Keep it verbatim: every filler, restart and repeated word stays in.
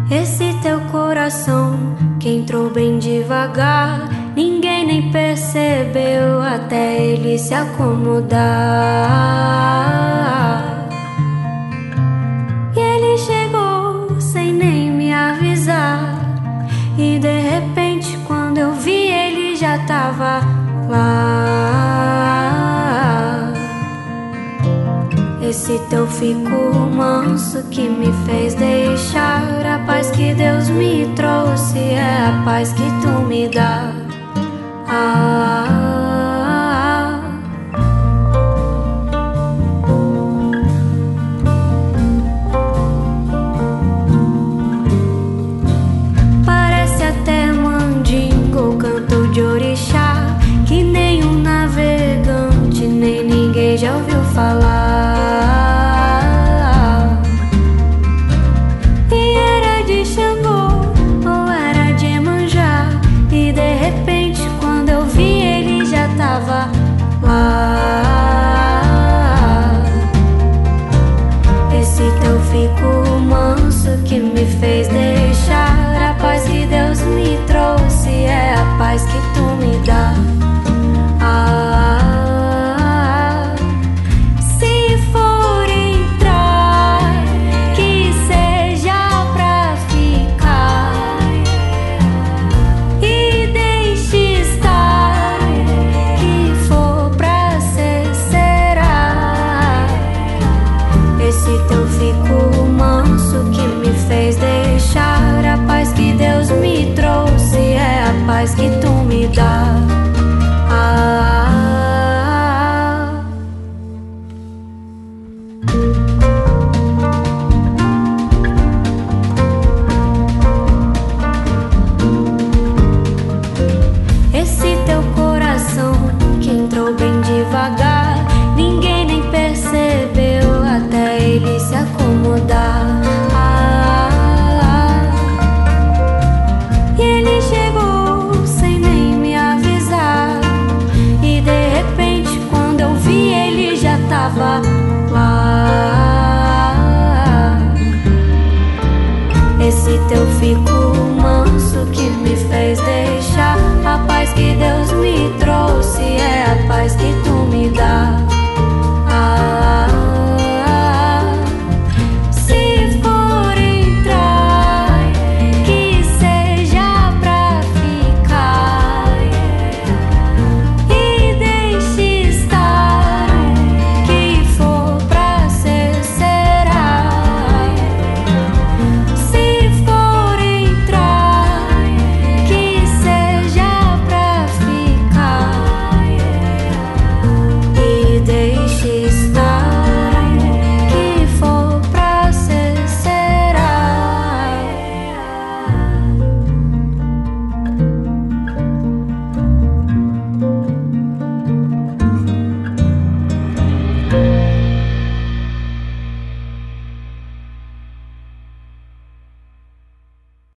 Esse teu coração que entrou bem devagar, ninguém nem percebeu até ele se acomodar. E ele chegou sem nem me avisar, e de repente quando eu vi ele já tava lá. Esse teu fico manso que me fez deixar a paz que Deus me trouxe, é a paz que tu me dá. Ah, ah, ah. Parece até mandingo, canto de orixá, que nenhum navegante nem ninguém já ouviu falar. E era de Xangô ou era de Iemanjá, e de repente quando eu vi ele já tava lá. Esse teu fico manso que me fez deixar a paz que Deus me trouxe, é a paz que tu me dá.